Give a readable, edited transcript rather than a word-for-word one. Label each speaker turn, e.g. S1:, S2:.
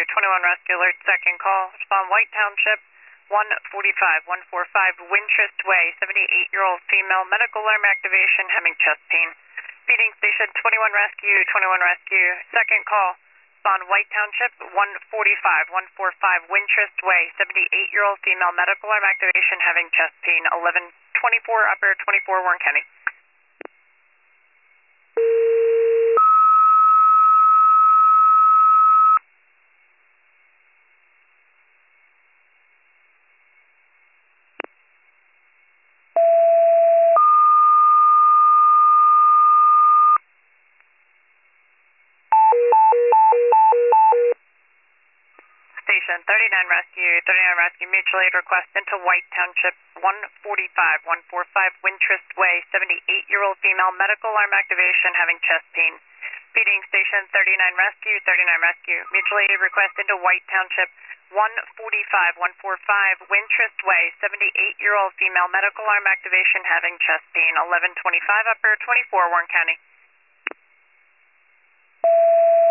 S1: 21 Rescue Alert, second call. Respond White Township, 145 Wintrust Way, 78-year-old female, medical alarm activation, having chest pain. Feeding Station 21 Rescue, second call. Respond White Township, 145 Wintrust Way, 78-year-old female, medical alarm activation, having chest pain, 1124 Upper 24 Warren County. Station 39 Rescue, mutual aid request into White Township, 145 Wintrust Way, 78-year-old female, medical alarm activation, having chest pain. Feeding Station 39 Rescue, mutual aid request into White Township, 145 Wintrust Way, 78-year-old female, medical alarm activation, having chest pain, 1125 Upper 24 Warren County.